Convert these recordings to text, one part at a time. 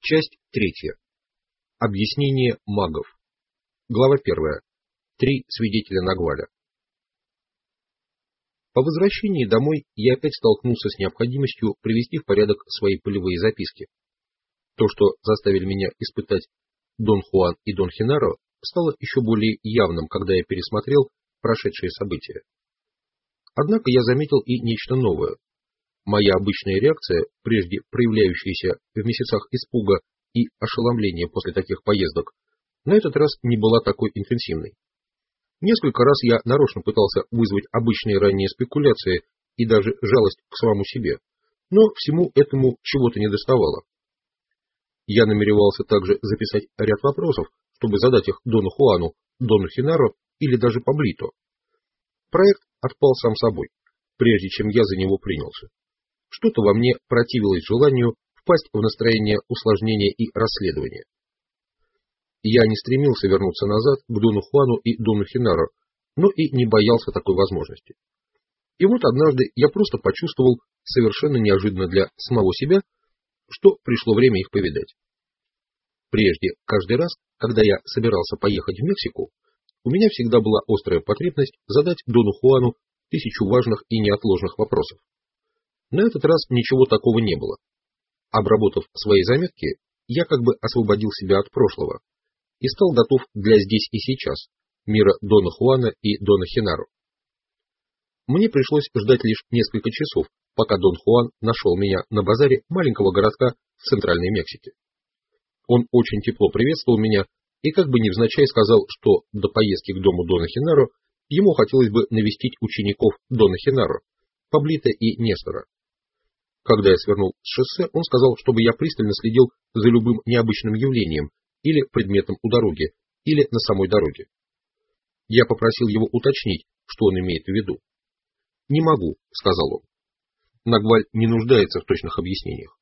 Часть третья. Объяснение магов. Глава первая. 3 свидетеля Нагваля. По возвращении домой я опять столкнулся с необходимостью привести в порядок свои полевые записки. То, что заставили меня испытать Дон Хуан и Дон Хенаро, стало еще более явным, когда я пересмотрел прошедшие события. Однако я заметил и нечто новое. Моя обычная реакция, прежде проявляющаяся в месяцах испуга и ошеломления после таких поездок, на этот раз не была такой интенсивной. Несколько раз я нарочно пытался вызвать обычные ранние спекуляции и даже жалость к самому себе, но всему этому чего-то недоставало. Я намеревался также записать ряд вопросов, чтобы задать их Дону Хуану, Дону Хенаро или даже Паблито. Проект отпал сам собой, прежде чем я за него принялся. Что-то во мне противилось желанию впасть в настроение усложнения и расследования. Я не стремился вернуться назад к Дону Хуану и Дону Хенаро, но и не боялся такой возможности. И вот однажды я просто почувствовал, совершенно неожиданно для самого себя, что пришло время их повидать. Прежде, каждый раз, когда я собирался поехать в Мексику, у меня всегда была острая потребность задать Дону Хуану 1000 важных и неотложных вопросов. На этот раз ничего такого не было. Обработав свои заметки, я как бы освободил себя от прошлого и стал готов для здесь и сейчас, мира Дона Хуана и Дона Хенаро. Мне пришлось ждать лишь несколько часов, пока Дон Хуан нашел меня на базаре маленького городка в Центральной Мексике. Он очень тепло приветствовал меня и как бы невзначай сказал, что до поездки к дому Дона Хенаро ему хотелось бы навестить учеников Дона Хенаро, Паблито и Нестора. Когда я свернул с шоссе, он сказал, чтобы я пристально следил за любым необычным явлением или предметом у дороги, или на самой дороге. Я попросил его уточнить, что он имеет в виду. «Не могу», — сказал он. Нагваль не нуждается в точных объяснениях.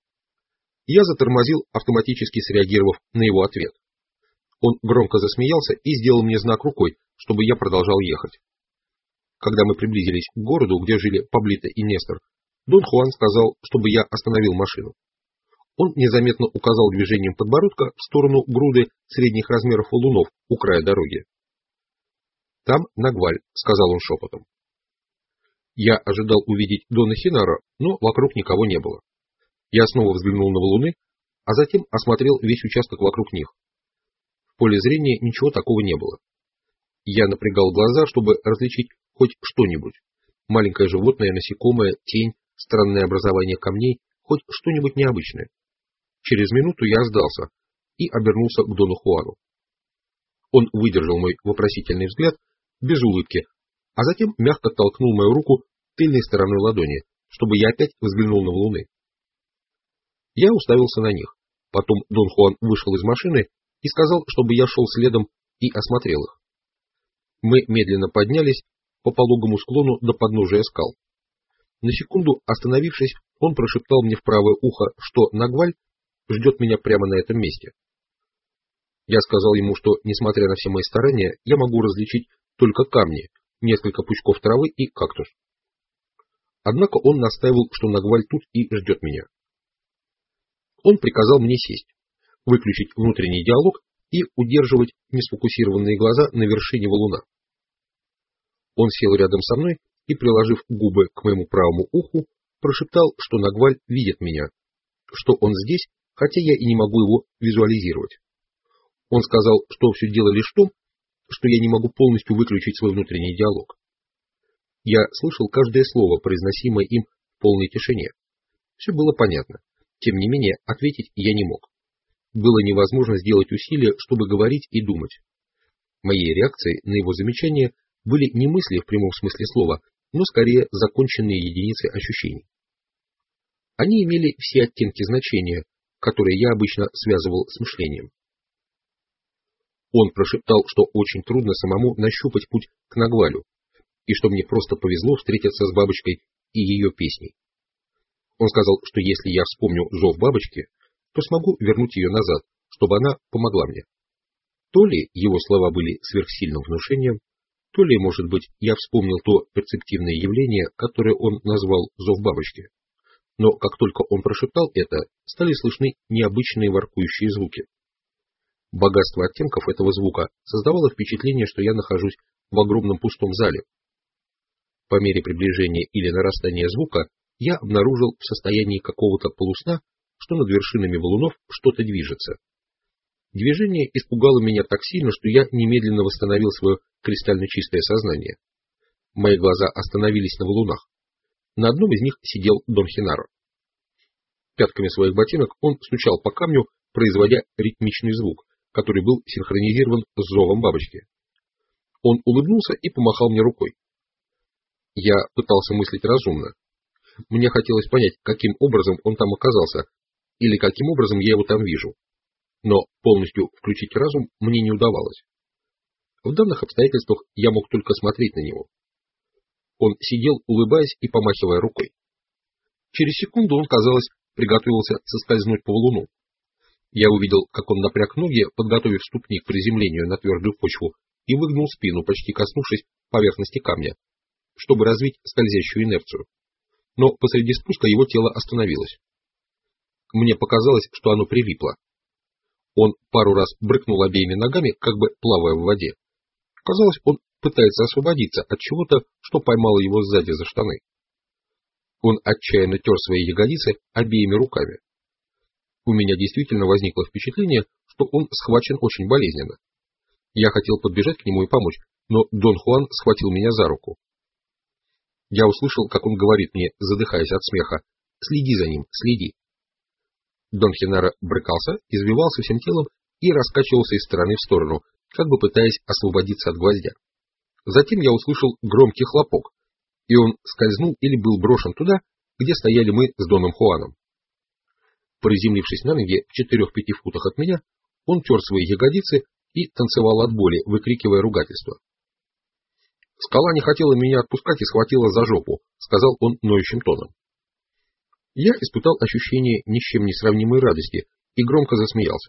Я затормозил, автоматически среагировав на его ответ. Он громко засмеялся и сделал мне знак рукой, чтобы я продолжал ехать. Когда мы приблизились к городу, где жили Паблито и Нестор, Дон Хуан сказал, чтобы я остановил машину. Он незаметно указал движением подбородка в сторону груды средних размеров валунов у края дороги. «Там Нагваль», — сказал он шепотом. Я ожидал увидеть Дона Хенаро, но вокруг никого не было. Я снова взглянул на валуны, а затем осмотрел весь участок вокруг них. В поле зрения ничего такого не было. Я напрягал глаза, чтобы различить хоть что-нибудь. Маленькое животное, насекомое, тень, странное образование камней, хоть что-нибудь необычное. Через минуту я сдался и обернулся к Дону Хуану. Он выдержал мой вопросительный взгляд без улыбки, а затем мягко толкнул мою руку тыльной стороной ладони, чтобы я опять взглянул на валуны. Я уставился на них. Потом Дон Хуан вышел из машины и сказал, чтобы я шел следом и осмотрел их. Мы медленно поднялись по пологому склону до подножия скал. На секунду остановившись, он прошептал мне в правое ухо, что Нагваль ждет меня прямо на этом месте. Я сказал ему, что, несмотря на все мои старания, я могу различить только камни, несколько пучков травы и кактус. Однако он настаивал, что Нагваль тут и ждет меня. Он приказал мне сесть, выключить внутренний диалог и удерживать несфокусированные глаза на вершине валуна. Он сел рядом со мной и, приложив губы к моему правому уху, прошептал, что Нагваль видит меня, что он здесь, хотя я и не могу его визуализировать. Он сказал, что все дело лишь в том, что я не могу полностью выключить свой внутренний диалог. Я слышал каждое слово, произносимое им в полной тишине. Все было понятно. Тем не менее, ответить я не мог. Было невозможно сделать усилия, чтобы говорить и думать. Моей реакцией на его замечания были не мысли в прямом смысле слова, но скорее законченные единицы ощущений. Они имели все оттенки значения, которые я обычно связывал с мышлением. Он прошептал, что очень трудно самому нащупать путь к Нагвалю, и что мне просто повезло встретиться с бабочкой и ее песней. Он сказал, что если я вспомню зов бабочки, то смогу вернуть ее назад, чтобы она помогла мне. То ли его слова были сверхсильным внушением, то ли, может быть, я вспомнил то перцептивное явление, которое он назвал зов бабочки. но как только он прошептал это, стали слышны необычные воркующие звуки. Богатство оттенков этого звука создавало впечатление, что я нахожусь в огромном пустом зале. По мере приближения или нарастания звука я обнаружил в состоянии какого-то полусна, что над вершинами валунов что-то движется. Движение испугало меня так сильно, что я немедленно восстановил свое кристально чистое сознание. Мои глаза остановились на валунах. На одном из них сидел Дон Хенаро. Пятками своих ботинок он стучал по камню, производя ритмичный звук, который был синхронизирован с зовом бабочки. Он улыбнулся и помахал мне рукой. Я пытался мыслить разумно. Мне хотелось понять, каким образом он там оказался, или каким образом я его там вижу. Но полностью включить разум мне не удавалось. В данных обстоятельствах я мог только смотреть на него. Он сидел, улыбаясь и помахивая рукой. Через секунду он, казалось, приготовился соскользнуть по валуну. Я увидел, как он напряг ноги, подготовив ступни к приземлению на твердую почву, и выгнул спину, почти коснувшись поверхности камня, чтобы развить скользящую инерцию. Но посреди спуска его тело остановилось. Мне показалось, что оно прилипло. Он пару раз брыкнул обеими ногами, как бы плавая в воде. Казалось, он пытается освободиться от чего-то, что поймало его сзади за штаны. Он отчаянно тер свои ягодицы обеими руками. У меня действительно возникло впечатление, что он схвачен очень болезненно. Я хотел подбежать к нему и помочь, но Дон Хуан схватил меня за руку. Я услышал, как он говорит мне, задыхаясь от смеха: «Следи за ним, следи». Дон Хенаро брыкался, извивался всем телом и раскачивался из стороны в сторону, как бы пытаясь освободиться от гвоздя. Затем я услышал громкий хлопок, и он скользнул или был брошен туда, где стояли мы с Доном Хуаном. Приземлившись на ноги в 4-5 футах от меня, он тер свои ягодицы и танцевал от боли, выкрикивая ругательства. «Скала не хотела меня отпускать и схватила за жопу», — сказал он ноющим тоном. Я испытал ощущение ни с чем не сравнимой радости и громко засмеялся.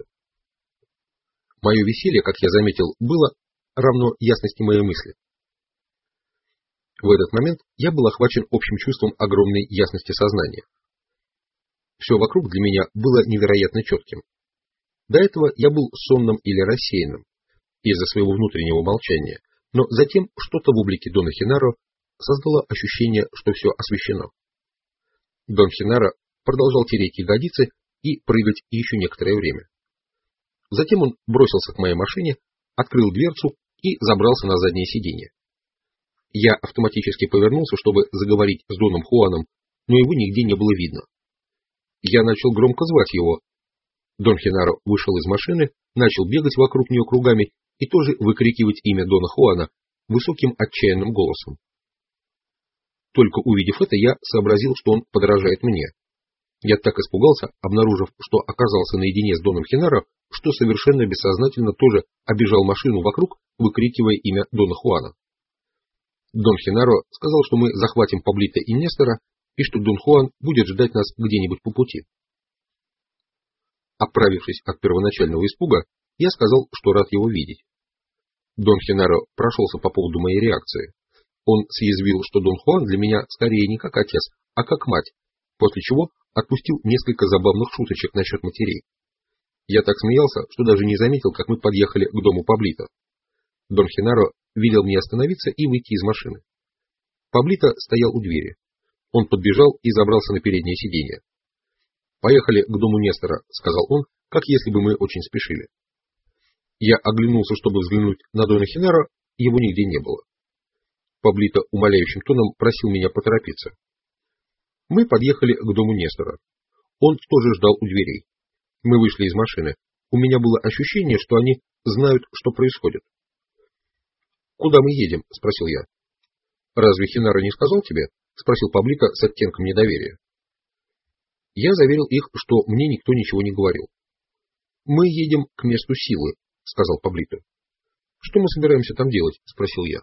Мое веселье, как я заметил, было равно ясности моей мысли. В этот момент я был охвачен общим чувством огромной ясности сознания. Все вокруг для меня было невероятно четким. До этого я был сонным или рассеянным из-за своего внутреннего молчания, но затем что-то в облике Дона Хенаро создало ощущение, что все освещено. Дон Хенаро продолжал тереть ягодицы и прыгать еще некоторое время. Затем он бросился к моей машине, открыл дверцу и забрался на заднее сиденье. Я автоматически повернулся, чтобы заговорить с Доном Хуаном, но его нигде не было видно. Я начал громко звать его. Дон Хенаро вышел из машины, начал бегать вокруг нее кругами и тоже выкрикивать имя Дона Хуана высоким отчаянным голосом. Только увидев это, я сообразил, что он подражает мне. Я так испугался, обнаружив, что оказался наедине с Доном Хенаро, что совершенно бессознательно тоже обежал машину вокруг, выкрикивая имя Дона Хуана. Дон Хенаро сказал, что мы захватим Паблито и Нестора, и что Дон Хуан будет ждать нас где-нибудь по пути. Оправившись от первоначального испуга, я сказал, что рад его видеть. Дон Хенаро прошелся по поводу моей реакции. Он съязвил, что Дон Хуан для меня скорее не как отец, а как мать, после чего отпустил несколько забавных шуточек насчет матерей. Я так смеялся, что даже не заметил, как мы подъехали к дому Паблито. Дон Хенаро велел мне остановиться и выйти из машины. Паблито стоял у двери. Он подбежал и забрался на переднее сиденье. «Поехали к дому Нестора», — сказал он, как если бы мы очень спешили. Я оглянулся, чтобы взглянуть на Дона Хенаро, его нигде не было. Паблито умоляющим тоном просил меня поторопиться. Мы подъехали к дому Нестора. Он тоже ждал у дверей. Мы вышли из машины. У меня было ощущение, что они знают, что происходит. «Куда мы едем?» — спросил я. «Разве Хенаро не сказал тебе?» — спросил Паблито с оттенком недоверия. Я заверил их, что мне никто ничего не говорил. «Мы едем к месту силы», — сказал Паблито. «Что мы собираемся там делать?» — спросил я.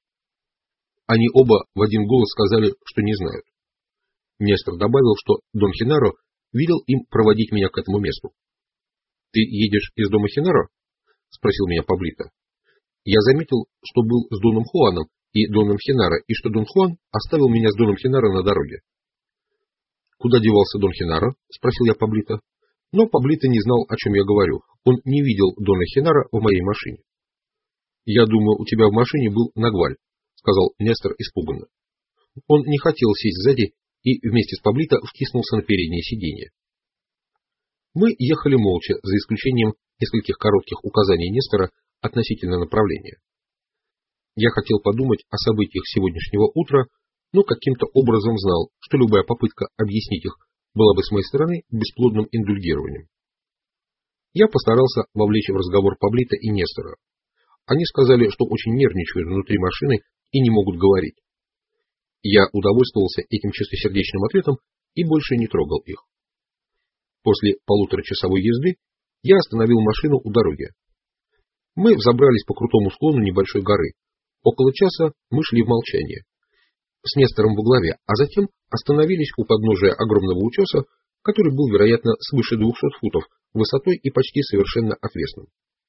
Они оба в один голос сказали, что не знают. Нестор добавил, что Дон Хенаро велел им проводить меня к этому месту. «Ты едешь из дома Хенаро?» — спросил меня Паблито. Я заметил, что был с Доном Хуаном и Доном Хенаро, и что Дон Хуан оставил меня с Доном Хенаро на дороге. Куда девался Дон Хенаро? — спросил я Паблито. Но Паблито не знал, о чем я говорю. Он не видел Дона Хенаро в моей машине. — Я думаю, у тебя в машине был Нагваль, — сказал Нестор испуганно. Он не хотел сесть сзади и вместе с Паблито втиснулся на переднее сиденье. Мы ехали молча, за исключением нескольких коротких указаний Нестора относительно направления. Я хотел подумать о событиях сегодняшнего утра, но каким-то образом знал, что любая попытка объяснить их была бы с моей стороны бесплодным индульгированием. Я постарался вовлечь в разговор Паблито и Нестора. Они сказали, что очень нервничают внутри машины и не могут говорить. Я удовольствовался этим чистосердечным ответом и больше не трогал их. После полуторачасовой езды я остановил машину у дороги. Мы взобрались по крутому склону небольшой горы. Около часа мы шли в молчании, с Нестором во главе, а затем остановились у подножия огромного утеса, который был, вероятно, свыше 200 футов высотой и почти совершенно отвесным.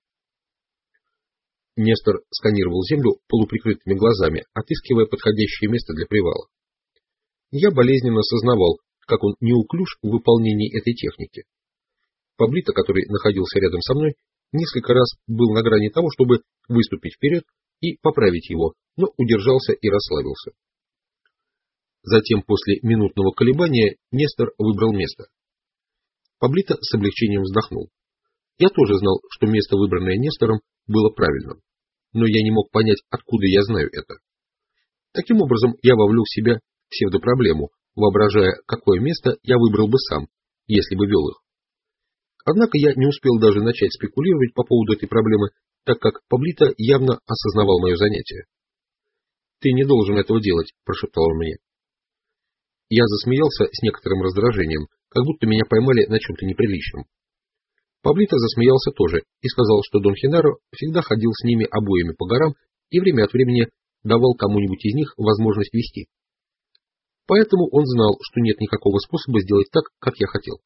Нестор сканировал землю полуприкрытыми глазами, отыскивая подходящее место для привала. Я болезненно сознавал, как он неуклюж в выполнении этой техники. Паблито, который находился рядом со мной, несколько раз был на грани того, чтобы выступить вперед и поправить его, но удержался и расслабился. Затем, после минутного колебания, Нестор выбрал место. Паблито с облегчением вздохнул. Я тоже знал, что место, выбранное Нестором, было правильным, но я не мог понять, откуда я знаю это. Таким образом, я вовлек в себя псевдопроблему, воображая, какое место я выбрал бы сам, если бы вел их. Однако я не успел даже начать спекулировать по поводу этой проблемы, так как Паблито явно осознавал мое занятие. — Ты не должен этого делать, — прошептал он мне. Я засмеялся с некоторым раздражением, как будто меня поймали на чем-то неприличном. Паблито засмеялся тоже и сказал, что Дон Хенаро всегда ходил с ними обоими по горам и время от времени давал кому-нибудь из них возможность вести. Поэтому он знал, что нет никакого способа сделать так, как я хотел.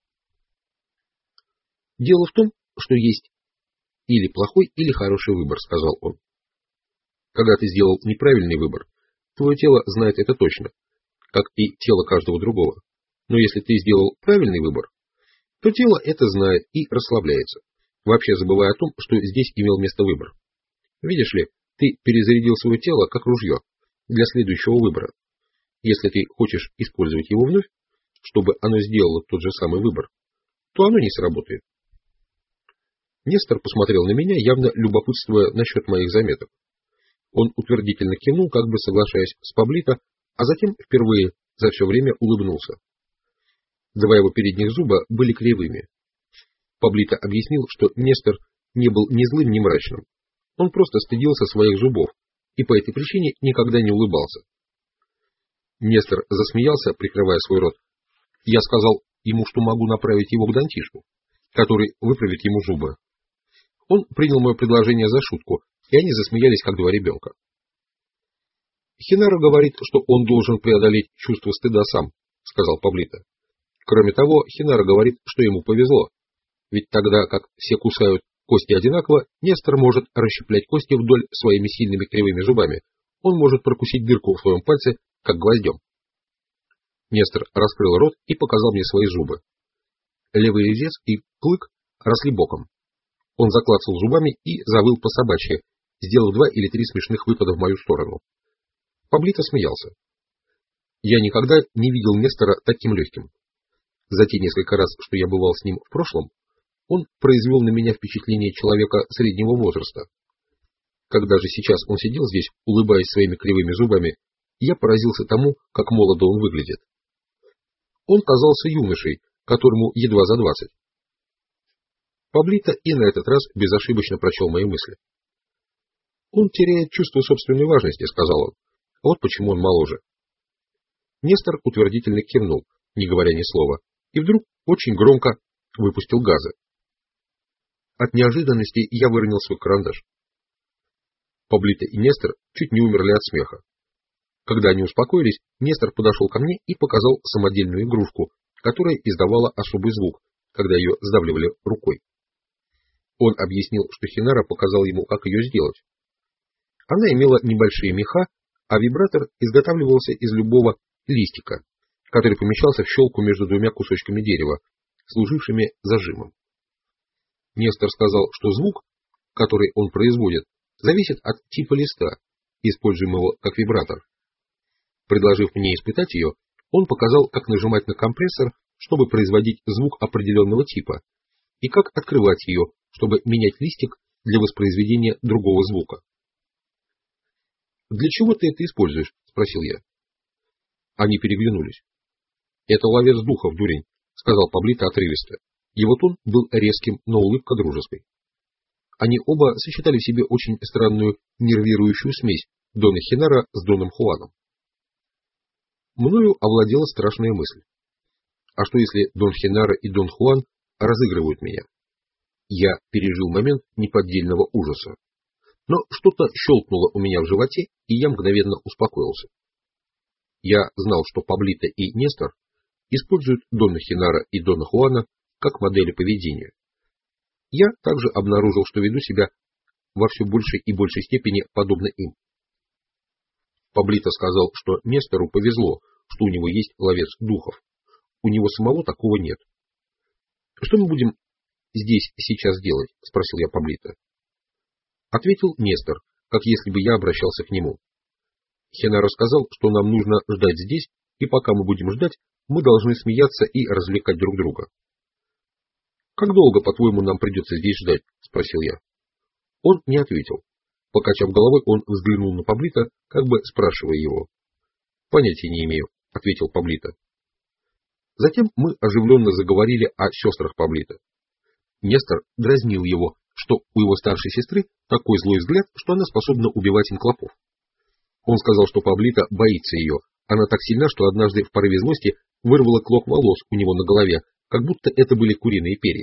Дело в том, что есть или плохой, или хороший выбор, сказал он. Когда ты сделал неправильный выбор, твое тело знает это точно, как и тело каждого другого. Но если ты сделал правильный выбор, то тело это знает и расслабляется, вообще забывая о том, что здесь имел место выбор. Видишь ли, ты перезарядил свое тело как ружье для следующего выбора. Если ты хочешь использовать его вновь, чтобы оно сделало тот же самый выбор, то оно не сработает. Нестор посмотрел на меня, явно любопытствуя насчет моих заметок. Он утвердительно кивнул, как бы соглашаясь с Паблито, а затем впервые за все время улыбнулся. Два его передних зуба были кривыми. Паблито объяснил, что Нестор не был ни злым, ни мрачным. Он просто стыдился своих зубов и по этой причине никогда не улыбался. Нестор засмеялся, прикрывая свой рот. Я сказал ему, что могу направить его к дантисту, который выправит ему зубы. Он принял мое предложение за шутку, и они засмеялись, как два ребенка. Хенаро говорит, что он должен преодолеть чувство стыда сам, сказал Паблито. Кроме того, Хенаро говорит, что ему повезло, ведь тогда как все кусают кости одинаково, Нестор может расщеплять кости вдоль своими сильными кривыми зубами. Он может прокусить дырку в своем пальце, как гвоздем. Нестор раскрыл рот и показал мне свои зубы. Левый резец и клык росли боком. Он заклацал зубами и завыл по собачьи, сделав 2 или 3 смешных выпада в мою сторону. Паблито смеялся. Я никогда не видел Нестора таким легким. За те несколько раз, что я бывал с ним в прошлом, он произвел на меня впечатление человека среднего возраста. Когда же сейчас он сидел здесь, улыбаясь своими кривыми зубами, я поразился тому, как молодо он выглядит. Он казался юношей, которому едва за 20. Паблито и на этот раз безошибочно прочел мои мысли. Он теряет чувство собственной важности, сказал он. Вот почему он моложе. Нестор утвердительно кивнул, не говоря ни слова, и вдруг очень громко выпустил газы. От неожиданности я выронил свой карандаш. Паблито и Нестор чуть не умерли от смеха. Когда они успокоились, Нестор подошел ко мне и показал самодельную игрушку, которая издавала особый звук, когда ее сдавливали рукой. Он объяснил, что Хенаро показал ему, как ее сделать. Она имела небольшие меха, а вибратор изготавливался из любого листика, который помещался в щелку между двумя кусочками дерева, служившими зажимом. Нестор сказал, что звук, который он производит, зависит от типа листа, используемого как вибратор. Предложив мне испытать ее, он показал, как нажимать на компрессор, чтобы производить звук определенного типа, и как открывать ее, чтобы менять листик для воспроизведения другого звука. «Для чего ты это используешь?» – спросил я. Они переглянулись. «Это ловец духов, дурень», – сказал Паблито отрывисто. Его тон был резким, но улыбка дружеской. Они оба сочетали в себе очень странную нервирующую смесь Дона Хинара с Доном Хуаном. Мною овладела страшная мысль. А что если Дон Хинара и Дон Хуан разыгрывают меня? Я пережил момент неподдельного ужаса. Но что-то щелкнуло у меня в животе, и я мгновенно успокоился. Я знал, что Паблито и Нестор используют Дона Хинара и Дона Хуана как модели поведения. Я также обнаружил, что веду себя во все большей и большей степени подобно им. Паблито сказал, что Нестору повезло, что у него есть ловец духов. У него самого такого нет. «Что мы будем здесь сейчас делать?» – спросил я Паблито. Ответил Нестор, как если бы я обращался к нему. Хенаро сказал, что нам нужно ждать здесь, и пока мы будем ждать, мы должны смеяться и развлекать друг друга. «Как долго, по-твоему, нам придется здесь ждать?» – спросил я. Он не ответил. Покачав головой, он взглянул на Паблито, как бы спрашивая его. «Понятия не имею», — ответил Паблито. Затем мы оживленно заговорили о сестрах Паблито. Нестор дразнил его, что у его старшей сестры такой злой взгляд, что она способна убивать инклопов. Он сказал, что Паблито боится ее. Она так сильна, что однажды в порыве злости вырвала клок волос у него на голове, как будто это были куриные перья.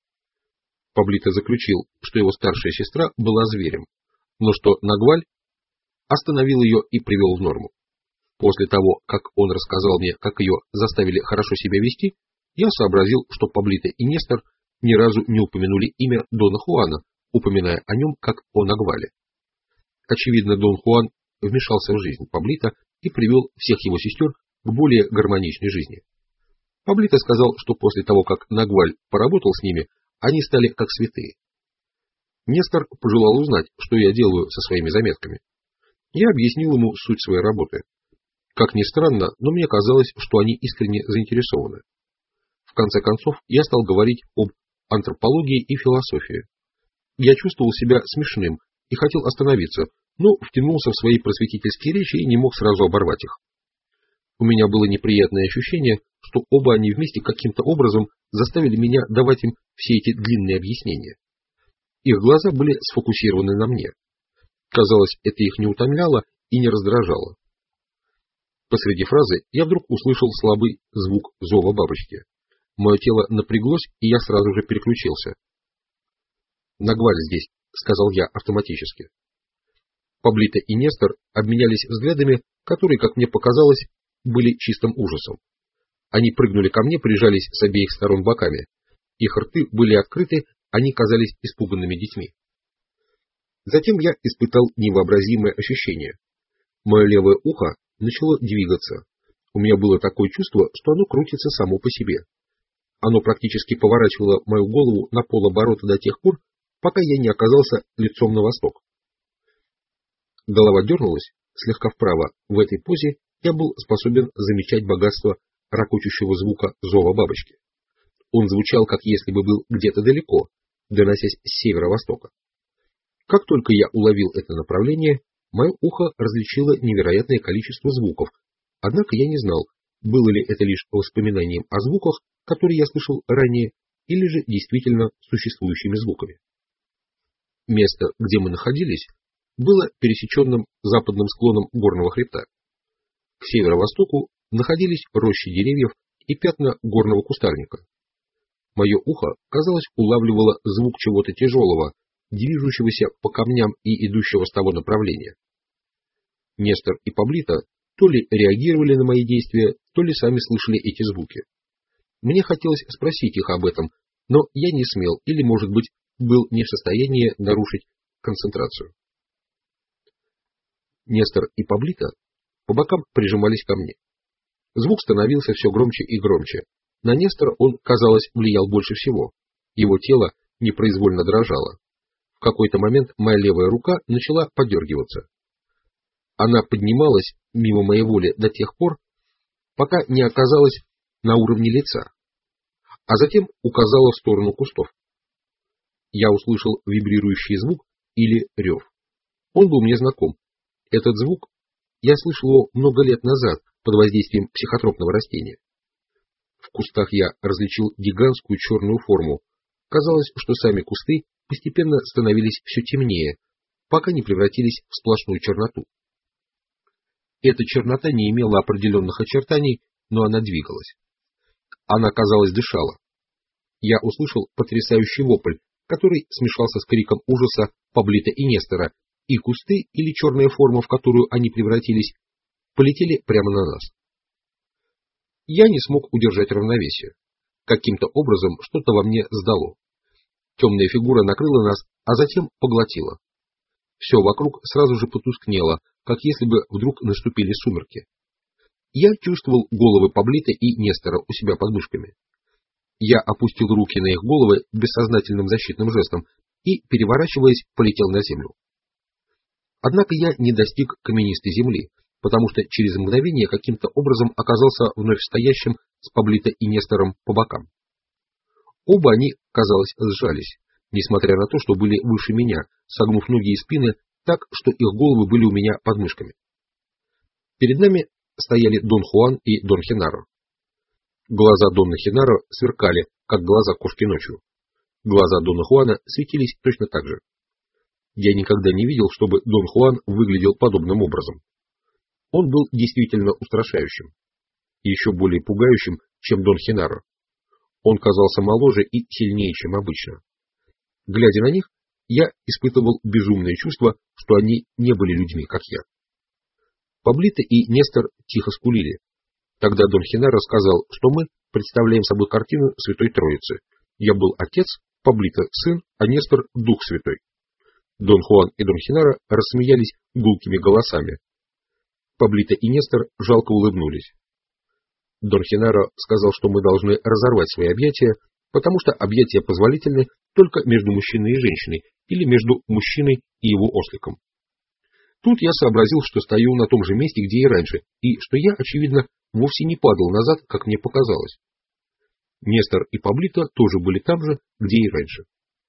Паблито заключил, что его старшая сестра была зверем, но что Нагваль остановил ее и привел в норму. После того, как он рассказал мне, как ее заставили хорошо себя вести, я сообразил, что Паблито и Нестор ни разу не упомянули имя Дона Хуана, упоминая о нем как о Нагвале. Очевидно, Дон Хуан вмешался в жизнь Паблито и привел всех его сестер к более гармоничной жизни. Паблито сказал, что после того, как Нагваль поработал с ними, они стали как святые. Нестор пожелал узнать, что я делаю со своими заметками. Я объяснил ему суть своей работы. Как ни странно, но мне казалось, что они искренне заинтересованы. В конце концов, я стал говорить об антропологии и философии. Я чувствовал себя смешным и хотел остановиться, но втянулся в свои просветительские речи и не мог сразу оборвать их. У меня было неприятное ощущение, что оба они вместе каким-то образом заставили меня давать им все эти длинные объяснения. Их глаза были сфокусированы на мне. Казалось, это их не утомляло и не раздражало. Посреди фразы я вдруг услышал слабый звук зова бабочки. Мое тело напряглось, и я сразу же переключился. «Нагваль здесь», — сказал я автоматически. Паблито и Нестор обменялись взглядами, которые, как мне показалось, были чистым ужасом. Они прыгнули ко мне, прижались с обеих сторон боками. Их рты были открыты, они казались испуганными детьми. Затем я испытал невообразимое ощущение. Мое левое ухо начало двигаться. У меня было такое чувство, что оно крутится само по себе. Оно практически поворачивало мою голову на полоборота до тех пор, пока я не оказался лицом на восток. Голова дернулась слегка вправо. В этой позе я был способен замечать богатство ракочущего звука зова бабочки. Он звучал, как если бы был где-то далеко, доносясь с северо-востока. Как только я уловил это направление, мое ухо различило невероятное количество звуков, однако я не знал, было ли это лишь воспоминанием о звуках, которые я слышал ранее, или же действительно существующими звуками. Место, где мы находились, было пересеченным западным склоном горного хребта. К северо-востоку находились рощи деревьев и пятна горного кустарника. Мое ухо, казалось, улавливало звук чего-то тяжелого, движущегося по камням и идущего с того направления. Нестор и Паблито то ли реагировали на мои действия, то ли сами слышали эти звуки. Мне хотелось спросить их об этом, но я не смел или, может быть, был не в состоянии нарушить концентрацию. Нестор и Паблито по бокам прижимались ко мне. Звук становился все громче и громче. На Нестора он, казалось, влиял больше всего. Его тело непроизвольно дрожало. В какой-то момент моя левая рука начала подергиваться. Она поднималась мимо моей воли до тех пор, пока не оказалась на уровне лица, а затем указала в сторону кустов. Я услышал вибрирующий звук или рев. Он был мне знаком. Этот звук, я слышал его много лет назад под воздействием психотропного растения. В кустах я различил гигантскую черную форму. Казалось, что сами кусты постепенно становились все темнее, пока не превратились в сплошную черноту. Эта чернота не имела определенных очертаний, но она двигалась. Она, казалось, дышала. Я услышал потрясающий вопль, который смешался с криком ужаса Паблита и Нестора, и кусты или черная форма, в которую они превратились, полетели прямо на нас. Я не смог удержать равновесие. Каким-то образом что-то во мне сдало. Темная фигура накрыла нас, а затем поглотила. Все вокруг сразу же потускнело, как если бы вдруг наступили сумерки. Я чувствовал головы Паблита и Нестора у себя под мышками. Я опустил руки на их головы бессознательным защитным жестом и, переворачиваясь, полетел на землю. Однако я не достиг каменистой земли, потому что через мгновение каким-то образом оказался вновь стоящим с Паблито и Нестором по бокам. Оба они, казалось, сжались, несмотря на то, что были выше меня, согнув ноги и спины так, что их головы были у меня под мышками. Перед нами стояли Дон Хуан и Дон Хенаро. Глаза Дона Хенаро сверкали, как глаза кошки ночью. Глаза Дона Хуана светились точно так же. Я никогда не видел, чтобы Дон Хуан выглядел подобным образом. Он был действительно устрашающим, еще более пугающим, чем Дон Хенаро. Он казался моложе и сильнее, чем обычно. Глядя на них, я испытывал безумное чувство, что они не были людьми, как я. Паблито и Нестор тихо скулили. Тогда Дон Хенаро сказал, что мы представляем собой картину Святой Троицы. Я был отец, Паблито сын, а Нестор Дух Святой. Дон Хуан и Дон Хенаро рассмеялись гулкими голосами. Паблито и Нестор жалко улыбнулись. Дон Хенаро сказал, что мы должны разорвать свои объятия, потому что объятия позволительны только между мужчиной и женщиной или между мужчиной и его осликом. Тут я сообразил, что стою на том же месте, где и раньше, и что я, очевидно, вовсе не падал назад, как мне показалось. Нестор и Паблито тоже были там же, где и раньше.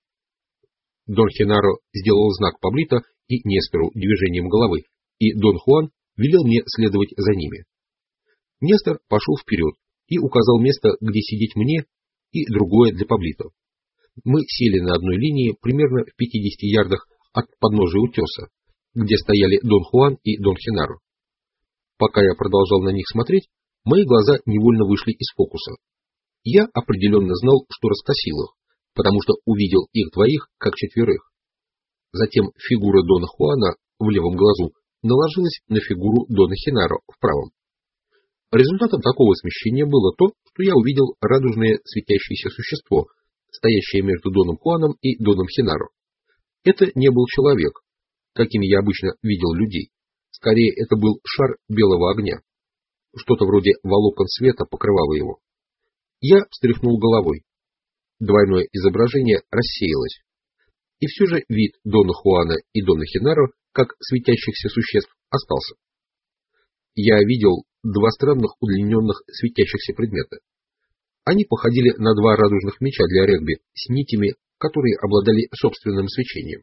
Дон Хенаро сделал знак Паблито и Нестору движением головы, и Дон Хуан велел мне следовать за ними. Нестор пошел вперед и указал место, где сидеть мне, и другое для Паблито. Мы сели на одной линии примерно в 50 ярдах от подножия утеса, где стояли Дон Хуан и Дон Хенаро. Пока я продолжал на них смотреть, мои глаза невольно вышли из фокуса. Я определенно знал, что раскосил их, потому что увидел их двоих как четверых. Затем фигура Дона Хуана в левом глазу наложилась на фигуру Дона Хенаро в правом. Результатом такого смещения было то, что я увидел радужное светящееся существо, стоящее между Доном Хуаном и Доном Хенаро. Это не был человек, какими я обычно видел людей. Скорее, это был шар белого огня. Что-то вроде волокон света покрывало его. Я встряхнул головой. Двойное изображение рассеялось. И все же вид Дона Хуана и Дона Хенаро, как светящихся существ, остался. Я видел два странных удлиненных светящихся предмета. Они походили на два радужных меча для регби с нитями, которые обладали собственным свечением.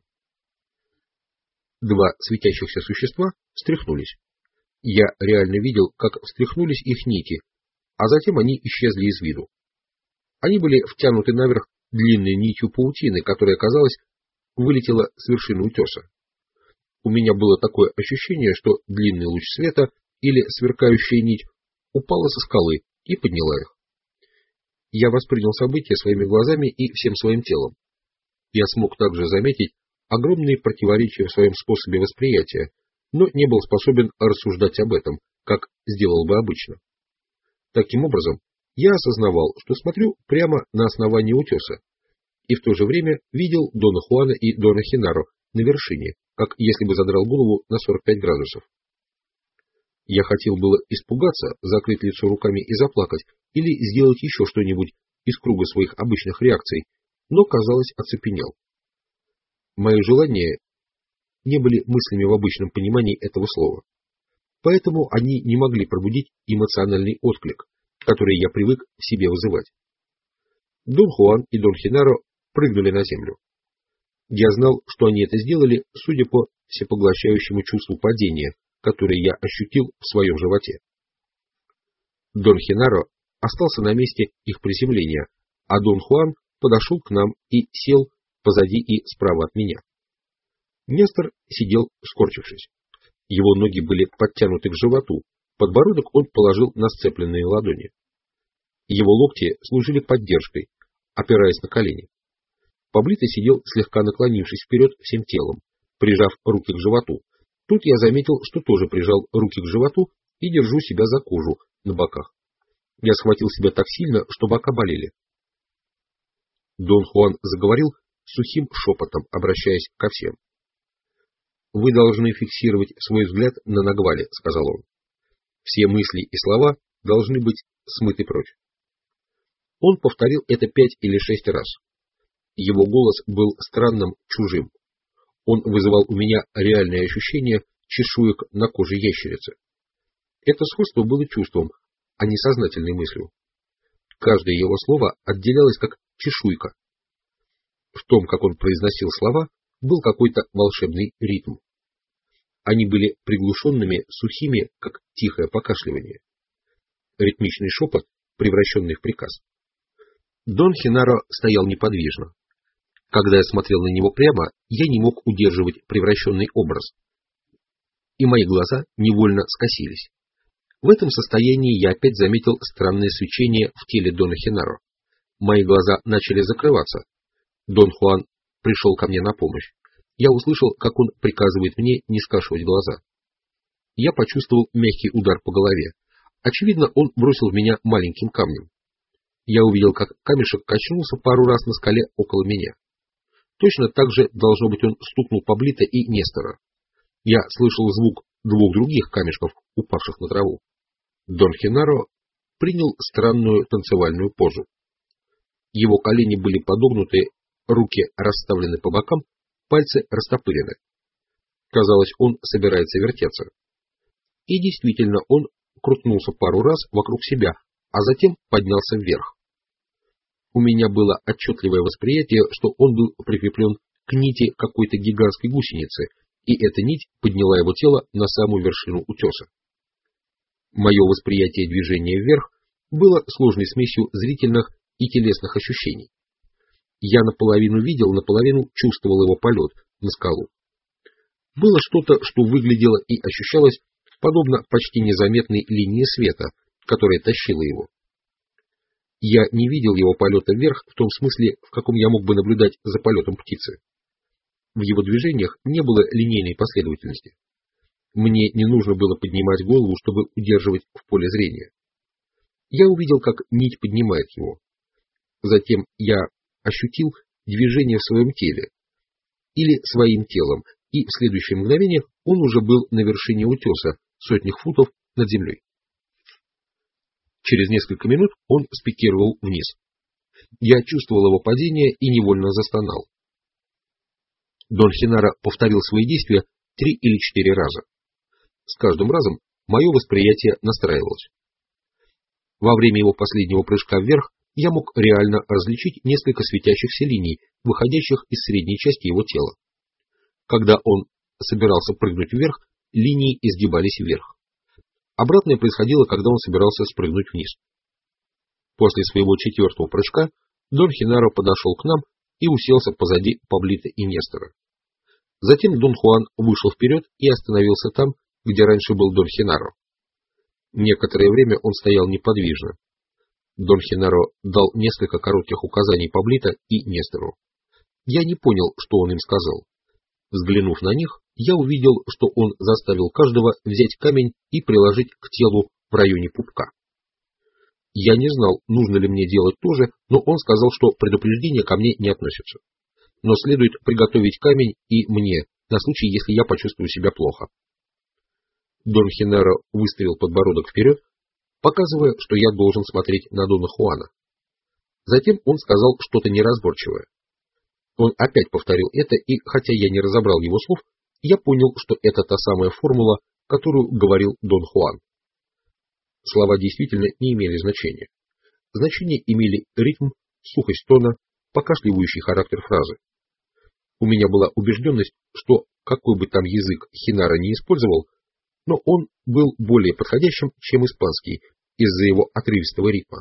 Два светящихся существа встряхнулись. Я реально видел, как встряхнулись их нити, а затем они исчезли из виду. Они были втянуты наверх длинной нитью паутины, которая, казалось, вылетела с вершины утеса. У меня было такое ощущение, что длинный луч света или сверкающая нить упала со скалы и подняла их. Я воспринял события своими глазами и всем своим телом. Я смог также заметить огромные противоречия в своем способе восприятия, но не был способен рассуждать об этом, как сделал бы обычно. Таким образом, я осознавал, что смотрю прямо на основание утеса, и в то же время видел Дона Хуана и Дона Хенаро на вершине, как если бы задрал голову на 45 градусов. Я хотел было испугаться, закрыть лицо руками и заплакать, или сделать еще что-нибудь из круга своих обычных реакций, но, казалось, оцепенел. Мои желания не были мыслями в обычном понимании этого слова, поэтому они не могли пробудить эмоциональный отклик, который я привык в себе вызывать. Дон Хуан и Дон Хенаро прыгнули на землю. Я знал, что они это сделали, судя по всепоглощающему чувству падения, которое я ощутил в своем животе. Дон Хенаро остался на месте их приземления, а Дон Хуан подошел к нам и сел позади и справа от меня. Нестор сидел, скорчившись. Его ноги были подтянуты к животу, подбородок он положил на сцепленные ладони. Его локти служили поддержкой, опираясь на колени. Паблито сидел, слегка наклонившись вперед всем телом, прижав руки к животу. Тут я заметил, что тоже прижал руки к животу и держу себя за кожу на боках. Я схватил себя так сильно, что бока болели. Дон Хуан заговорил сухим шепотом, обращаясь ко всем. «Вы должны фиксировать свой взгляд на Нагвале», — сказал он. «Все мысли и слова должны быть смыты прочь». Он повторил это 5 или 6 раз. Его голос был странным, чужим. Он вызывал у меня реальное ощущение чешуек на коже ящерицы. Это сходство было чувством, а не сознательной мыслью. Каждое его слово отделялось как чешуйка. В том, как он произносил слова, был какой-то волшебный ритм. Они были приглушенными, сухими, как тихое покашливание. Ритмичный шепот, превращенный в приказ. Дон Хенаро стоял неподвижно. Когда я смотрел на него прямо, я не мог удерживать превращенный образ, и мои глаза невольно скосились. В этом состоянии я опять заметил странное свечение в теле Дона Хенаро. Мои глаза начали закрываться. Дон Хуан пришел ко мне на помощь. Я услышал, как он приказывает мне не скашивать глаза. Я почувствовал мягкий удар по голове. Очевидно, он бросил в меня маленьким камнем. Я увидел, как камешек качнулся пару раз на скале около меня. Точно так же, должно быть, он стукнул Паблито и Нестора. Я слышал звук 2 других камешков, упавших на траву. Дон Хенаро принял странную танцевальную позу. Его колени были подогнуты, руки расставлены по бокам, пальцы растопырены. Казалось, он собирается вертеться. И действительно, он крутнулся пару раз вокруг себя, а затем поднялся вверх. У меня было отчетливое восприятие, что он был прикреплен к нити какой-то гигантской гусеницы, и эта нить подняла его тело на самую вершину утеса. Мое восприятие движения вверх было сложной смесью зрительных и телесных ощущений. Я наполовину видел, наполовину чувствовал его полет на скалу. Было что-то, что выглядело и ощущалось подобно почти незаметной линии света, которая тащила его. Я не видел его полета вверх в том смысле, в каком я мог бы наблюдать за полетом птицы. В его движениях не было линейной последовательности. Мне не нужно было поднимать голову, чтобы удерживать в поле зрения. Я увидел, как нить поднимает его. Затем я ощутил движение в своем теле или своим телом, и в следующее мгновение он уже был на вершине утеса, сотнях футов над землей. Через несколько минут он спикировал вниз. Я чувствовал его падение и невольно застонал. Дон Хенаро повторил свои действия 3 или 4 раза. С каждым разом мое восприятие настраивалось. Во время его последнего прыжка вверх я мог реально различить несколько светящихся линий, выходящих из средней части его тела. Когда он собирался прыгнуть вверх, линии изгибались вверх. Обратное происходило, когда он собирался спрыгнуть вниз. После своего 4-го прыжка Дон Хенаро подошел к нам и уселся позади Паблито и Нестора. Затем Дон Хуан вышел вперед и остановился там, где раньше был Дон Хенаро. Некоторое время он стоял неподвижно. Дон Хенаро дал несколько коротких указаний Паблито и Нестору. Я не понял, что он им сказал. Взглянув на них, я увидел, что он заставил каждого взять камень и приложить к телу в районе пупка. Я не знал, нужно ли мне делать то же, но он сказал, что предупреждения ко мне не относятся. Но следует приготовить камень и мне, на случай, если я почувствую себя плохо. Дон Хенаро выставил подбородок вперед, показывая, что я должен смотреть на Дона Хуана. Затем он сказал что-то неразборчивое. Он опять повторил это, и, хотя я не разобрал его слов, я понял, что это та самая формула, которую говорил Дон Хуан. Слова действительно не имели значения. Значение имели ритм, сухость тона, покашливающий характер фразы. У меня была убежденность, что какой бы там язык Хенаро не использовал, но он был более подходящим, чем испанский, из-за его отрывистого ритма.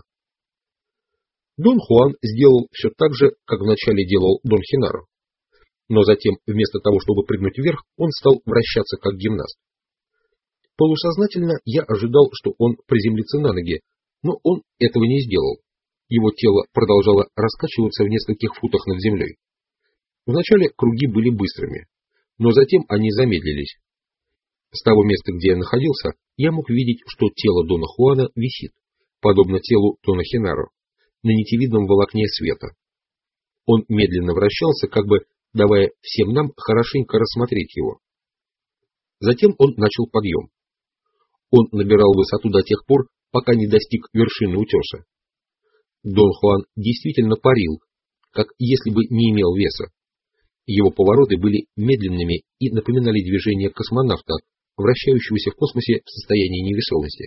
Дон Хуан сделал все так же, как вначале делал Дон Хенаро. Но затем, вместо того, чтобы прыгнуть вверх, он стал вращаться как гимнаст. Полусознательно я ожидал, что он приземлится на ноги, но он этого не сделал. Его тело продолжало раскачиваться в нескольких футах над землей. Вначале круги были быстрыми, но затем они замедлились. С того места, где я находился, я мог видеть, что тело Дона Хуана висит, подобно телу Дона Хенаро, на нитевидном волокне света. Он медленно вращался, как бы давая всем нам хорошенько рассмотреть его. Затем он начал подъем. Он набирал высоту до тех пор, пока не достиг вершины утеса. Дон Хуан действительно парил, как если бы не имел веса. Его повороты были медленными и напоминали движение космонавта, вращающегося в космосе в состоянии невесомости.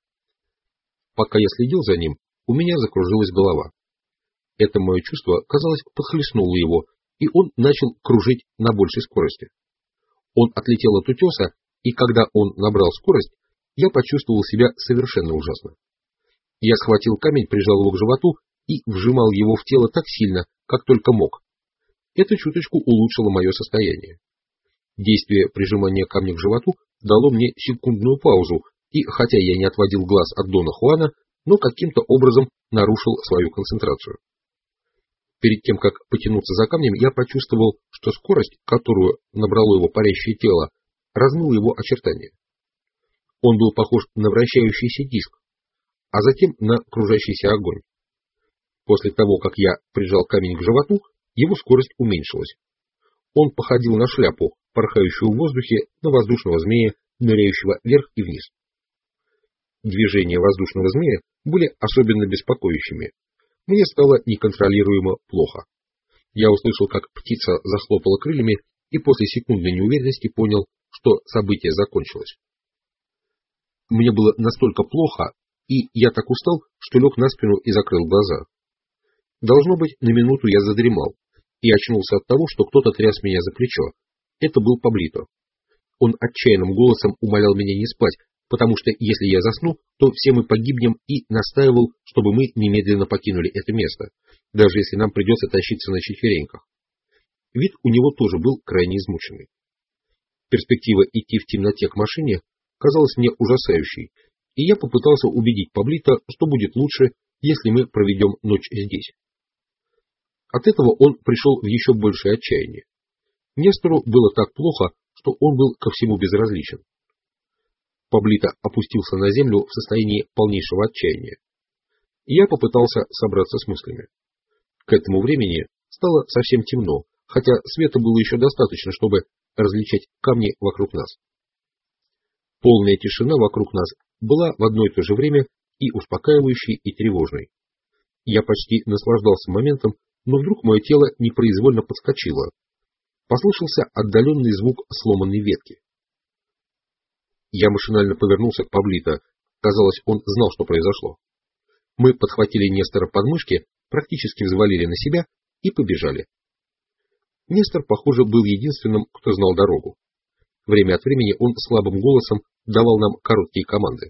Пока я следил за ним, у меня закружилась голова. Это мое чувство, казалось, подхлестнуло его, и он начал кружить на большей скорости. Он отлетел от утеса, и когда он набрал скорость, я почувствовал себя совершенно ужасно. Я схватил камень, прижал его к животу и вжимал его в тело так сильно, как только мог. Это чуточку улучшило мое состояние. Действие прижимания камня к животу дало мне секундную паузу, и хотя я не отводил глаз от Дона Хуана, но каким-то образом нарушил свою концентрацию. Перед тем, как потянуться за камнем, я почувствовал, что скорость, которую набрало его парящее тело, размыла его очертания. Он был похож на вращающийся диск, а затем на кружащийся огонь. После того, как я прижал камень к животу, его скорость уменьшилась. Он походил на шляпу, порхающую в воздухе, на воздушного змея, ныряющего вверх и вниз. Движения воздушного змея были особенно беспокоящими. Мне стало неконтролируемо плохо. Я услышал, как птица захлопала крыльями, и после секундной неуверенности понял, что событие закончилось. Мне было настолько плохо, и я так устал, что лег на спину и закрыл глаза. Должно быть, на минуту я задремал, и очнулся от того, что кто-то тряс меня за плечо. Это был Паблито. Он отчаянным голосом умолял меня не спать, потому что если я засну, то все мы погибнем, и настаивал, чтобы мы немедленно покинули это место, даже если нам придется тащиться на четвереньках. Вид у него тоже был крайне измученный. Перспектива идти в темноте к машине казалась мне ужасающей, и я попытался убедить Паблито, что будет лучше, если мы проведем ночь здесь. От этого он пришел в еще большее отчаяние. Нестору было так плохо, что он был ко всему безразличен. Паблито опустился на землю в состоянии полнейшего отчаяния. Я попытался собраться с мыслями. К этому времени стало совсем темно, хотя света было еще достаточно, чтобы различать камни вокруг нас. Полная тишина вокруг нас была в одно и то же время и успокаивающей, и тревожной. Я почти наслаждался моментом, но вдруг мое тело непроизвольно подскочило. Послышался отдаленный звук сломанной ветки. Я машинально повернулся к Паблито. Казалось, он знал, что произошло. Мы подхватили Нестора под мышки, практически взвалили на себя и побежали. Нестор, похоже, был единственным, кто знал дорогу. Время от времени он слабым голосом давал нам короткие команды.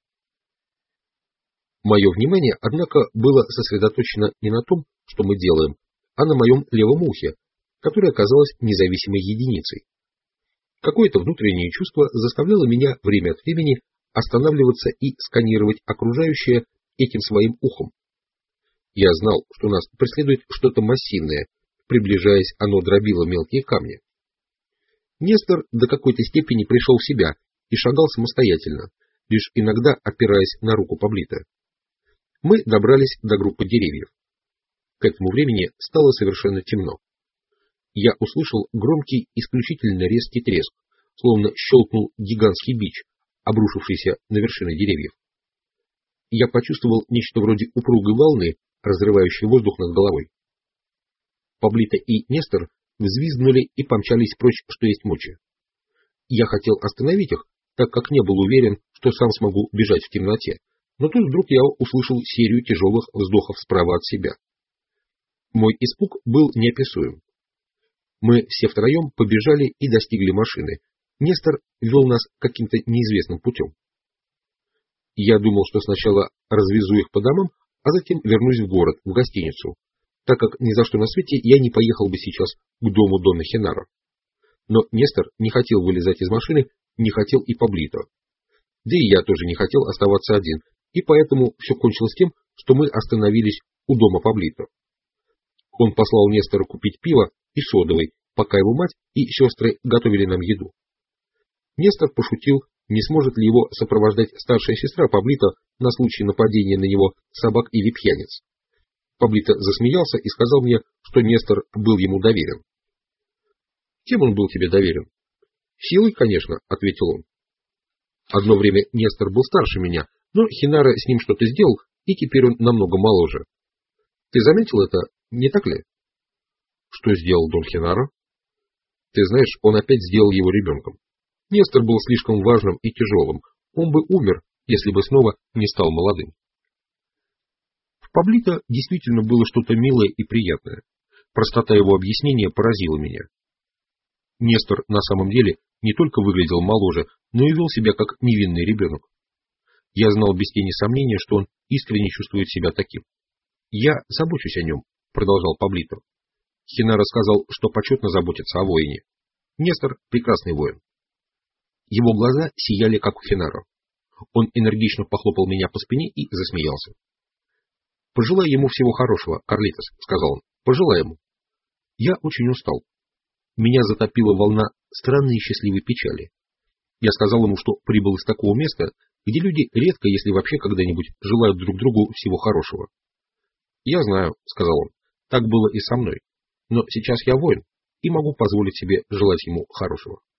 Мое внимание, однако, было сосредоточено не на том, что мы делаем, а на моем левом ухе, которое оказалось независимой единицей. Какое-то внутреннее чувство заставляло меня время от времени останавливаться и сканировать окружающее этим своим ухом. Я знал, что нас преследует что-то массивное, приближаясь, оно дробило мелкие камни. Нестор до какой-то степени пришел в себя и шагал самостоятельно, лишь иногда опираясь на руку Паблито. Мы добрались до группы деревьев. К этому времени стало совершенно темно. Я услышал громкий, исключительно резкий треск, словно щелкнул гигантский бич, обрушившейся на вершины деревьев. Я почувствовал нечто вроде упругой волны, разрывающей воздух над головой. Паблито и Нестор взвизгнули и помчались прочь, что есть мочи. Я хотел остановить их, так как не был уверен, что сам смогу бежать в темноте, но тут вдруг я услышал серию тяжелых вздохов справа от себя. Мой испуг был неописуем. Мы все втроем побежали и достигли машины. Нестор вел нас каким-то неизвестным путем. Я думал, что сначала развезу их по домам, а затем вернусь в город, в гостиницу, так как ни за что на свете я не поехал бы сейчас к дому Дона Хенаро. Но Нестор не хотел вылезать из машины, не хотел и Паблито. Да и я тоже не хотел оставаться один, и поэтому все кончилось тем, что мы остановились у дома Паблито. Он послал Нестора купить пиво и содовой, пока его мать и сестры готовили нам еду. Нестор пошутил, не сможет ли его сопровождать старшая сестра Паблито на случай нападения на него собак или пьяниц. Паблито засмеялся и сказал мне, что Нестор был ему доверен. Чем он был тебе доверен? Силой, конечно, ответил он. Одно время Нестор был старше меня, но Хенаро с ним что-то сделал, и теперь он намного моложе. Ты заметил это, не так ли? Что сделал Дон Хенаро? Ты знаешь, он опять сделал его ребенком. Нестор был слишком важным и тяжелым. Он бы умер, если бы снова не стал молодым. В Паблито действительно было что-то милое и приятное. Простота его объяснения поразила меня. Нестор на самом деле не только выглядел моложе, но и вел себя как невинный ребенок. Я знал без тени сомнения, что он искренне чувствует себя таким. «Я забочусь о нем», — продолжал Паблито. Хенаро сказал, что почетно заботится о воине. Нестор — прекрасный воин. Его глаза сияли, как у Хенаро. Он энергично похлопал меня по спине и засмеялся. «Пожелай ему всего хорошего, Карлитос», — сказал он. «Пожелай ему». Я очень устал. Меня затопила волна странной и счастливой печали. Я сказал ему, что прибыл из такого места, где люди редко, если вообще когда-нибудь, желают друг другу всего хорошего. «Я знаю», — сказал он, — «так было и со мной. Но сейчас я воин и могу позволить себе желать ему хорошего».